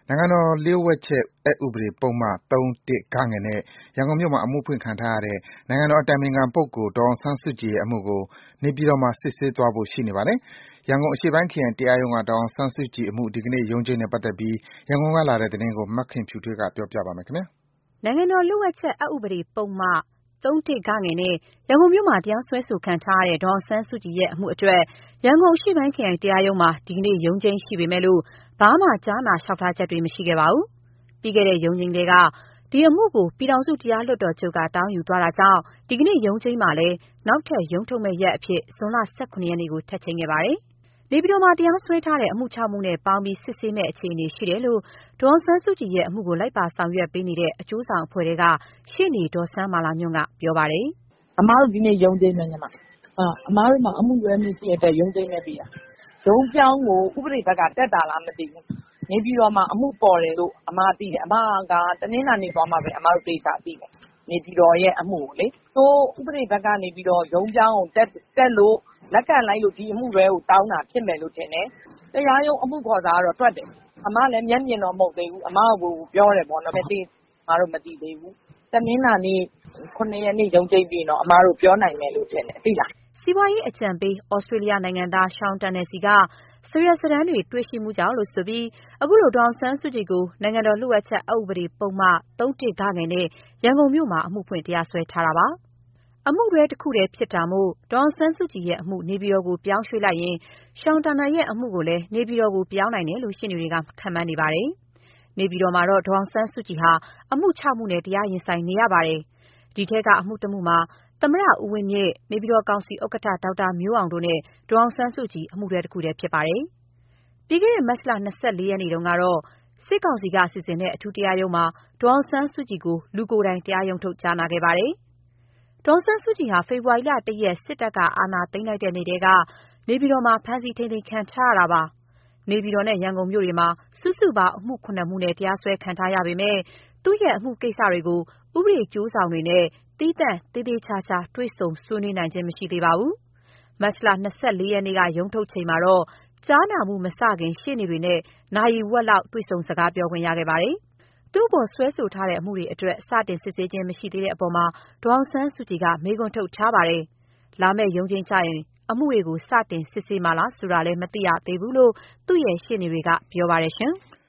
နိုင်ငံတော်လျှို့ဝှက်ချက်အက်ဥပဒေပုဒ်မ ၃ နဲ့ရန်ကုန်မြို့မှာအမှုဖွင့်ခံထားရတဲ့နိုင်ငံတော်အတိုင်ပင်ခံပုဂ္ဂိုလ်ဒေါ်အောင်ဆန်းစုကြည်ရဲ့အမှုကိုနေပြည်တော်မှာစစ်ဆေးသွားဖို့ရှိနေပါတယ်။ရန်ကုန်အရှေ့ပိုင်းခရိုင်တရားရုံးကဒေါ်အောင်ဆန်းစုကြည်အမှုဒီကနေ့ရုံးချိန်းနဲ့ပတ်သက်ပြီးရန်ကုန်ကလာတဲ့သတင်းကိုမခင်ဖြူထွေးကပြောပြပါမယ်။နိုင်ငံတော်လျှို့ဝှက်ချက်အက်ဥပဒေပုဒ်မ ၃ နဲ့ရန်ကုန်မြို့မှာတရားစွဲဆိုခံထားရတဲ့ဒေါ်အောင်ဆန်းစုကြည်ရဲ့အမှုအတွက်ရန်ကုန်အရှေ့ပိုင်းခရိုင်တရားရုံးမှာဒီကနေ့ရုံးချိန်းရှိပေမဲ့ဘာမှကြားနာလျှောက်ထားချက်တွေမရှိခဲ့ပါဘူး။ပြီးခဲ့တဲ့ရုံးချိန်းထဲကဒီအမှုကိုပြည်ထောင်စုတရားလွှတ်တော်ချုပ်ကတောင်းယူသွားတာကြောင့်ဒီကနေ့ရုံးချိန်းမှာလည်းနောက်ထပ်ရုံးထုတ်မယ့်ရက်အဖြစ်ဇွန်လ ၁၇ ရက်နေ့ကိုထပ်ချိန်းခဲ့ပါတယ်။နေပြည်တော်မှာတရားစွဲထားတဲ့အမှု 6 မှုနဲ့ပေါင်းပြီးစစ်ဆေးမယ့်အခြေအနေရှိတယ်လို့ဒေါ်အောင်ဆန်းစုကြည်ရဲ့အမှုကိုလိုက်ပါဆောင်ရွက်ပေးနေတဲ့အကျိုးဆောင်အဖွဲ့ထဲကရှေ့နေဒေါ်စန်းမာလာညွန့်ကပြောပါတယ်။ "အမတို့ဒီနေ့ရုံးချိန်းပဲညီမ။အမတို့မှာအမှုတွဲမှုရှိတဲ့အတွက်ရုံးချိန်းပဲပေးတာ။ရုံးပြောင်းကိုဥပဒေဘက်ကတက်တာလားမသိဘူး။နေပြည်တော်မှာအမှုပေါ်တယ်လို့အမသိတယ်။အမကတနင်္လာနေ့သွားမှပဲအမတို့သေချာသိတယ်။နေပြည်တော်ရဲ့အမှုကိုလေ။ဥပဒေဘက်ကနေပြီးတော့ရုံးပြောင်းကိုတက်လို့လက်ခံလိုက်လို့ဒီအမှုတွဲကိုတောင်းတာဖြစ်မယ်လို့ထင်တယ်။တရားရုံးအမှုခေါ်စာကတော့ထွက်တယ်။အမလည်းမျက်မြင်တော့မဟုတ်သေးဘူး။အမကိုပြောတယ်ပေါ့နော်။အမတို့မသိသေးဘူး။တနင်္လာနေ့7 ရက်နေ့ရုံးချိန်းပြီးရင်တော့အမတို့ပြောနိုင်မယ်လို့ထင်တယ်သိလား။ " စီးပွားရေးအကြံပေးသြစတြေးလျနိုင်ငံသား Sean Turnell ဆီကစာရွက်စာတမ်းတွေတွေ့ရှိမှုကြောင့်လို့ဆိုပြီးအခုလိုဒေါ်အောင်ဆန်းစုကြည်ကိုနိုင်ငံတော်လျှို့ဝှက်ချက်အက်ဥပဒေပုဒ်မ ၃ နဲ့ရန်ကုန်မြို့မှာအမှုဖွင့်တရားစွဲထားတာပါ။အမှုတွဲတခုတည်းဖြစ်တာမို့ဒေါ်အောင်ဆန်းစုကြည်ရဲ့အမှုနေပြည်တော်ကိုပြောင်းရွှေ့လိုက်ရင် Sean Turnell ရဲ့အမှုကိုလည်းနေပြည်တော်ကိုပြောင်းနိုင်တယ်လို့ရှေ့နေတွေကခန့်မှန်းနေပါတယ်။နေပြည်တော်မှာတော့ဒေါ်အောင်ဆန်းစုကြည်ဟာအမှု 6 မှုနဲ့တရားရင်ဆိုင်နေရပါတယ်။ ဒီထဲကအမှု 1 မှုမှာသမ္မတဦးဝင်းမြင့်၊ နေပြည်တော်ကောင်စီဥက္ကဋ္ဌ ဒေါက်တာမျိုးအောင်တို့နဲ့ဒေါ်အောင်ဆန်းစုကြည်အမှုတွဲတခုတည်းဖြစ်ပါတယ်။ ပြီးခဲ့တဲ့မတ်လ ၂၄ ရက်နေ့တုန်းကတော့စစ်ကောင်စီကစီစဉ်တဲ့အထူးတရားရုံးမှာဒေါ်အောင်ဆန်းစုကြည်ကိုလူကိုယ်တိုင်တရားရုံးထုတ်ကြားနာခဲ့ပါတယ်။ ဒေါ်အောင်ဆန်းစုကြည်ဟာဖေဖော်ဝါရီလ ၁ ရက်စစ်တပ်ကအာဏာသိမ်းလိုက်တဲ့နေ့ကတည်းကနေပြည်တော်မှာဖမ်းဆီးထိန်းသိမ်းခံထားရတာပါ။ နေပြည်တော်နဲ့ရန်ကုန်မြို့တွေမှာစုစုပေါင်းအမှု ၇ မှုနဲ့တရားစွဲခံထားရပေမဲ့သူ့ရဲ့အမှုကိစ္စတွေကိုဥပဒေအကျိုးဆောင်တွေနဲ့သီးသန့်သေသေချာချာတွေ့ဆုံဆွေးနွေးနိုင်ခြင်းမရှိသေးပါဘူး။ မတ်လ ၂၄ ရက်နေ့ကရုံးထုတ်ချိန်မှာတော့ကြားနာမှုမစခင်ရှေ့နေတွေနဲ့နာရီဝက်လောက်တွေ့ဆုံစကားပြောခွင့်ရခဲ့ပါတယ်။ သူ့အပေါ်စွဲဆိုထားတဲ့အမှုတွေအတွက်စတင်စစ်ဆေးခြင်းမရှိသေးတဲ့အပေါ်မှာဒေါ်အောင်ဆန်းစုကြည်ကမေးခွန်းထုတ်ထားပါတယ်။ လာမယ့်ရုံးချိန်းကျရင်အမှုတွေကိုစတင်စစ်ဆေးမှာလားဆိုတာလည်းမသိရသေးဘူးလို့သူ့ရဲ့ရှေ့နေတွေကပြောပါတယ်ရှင်။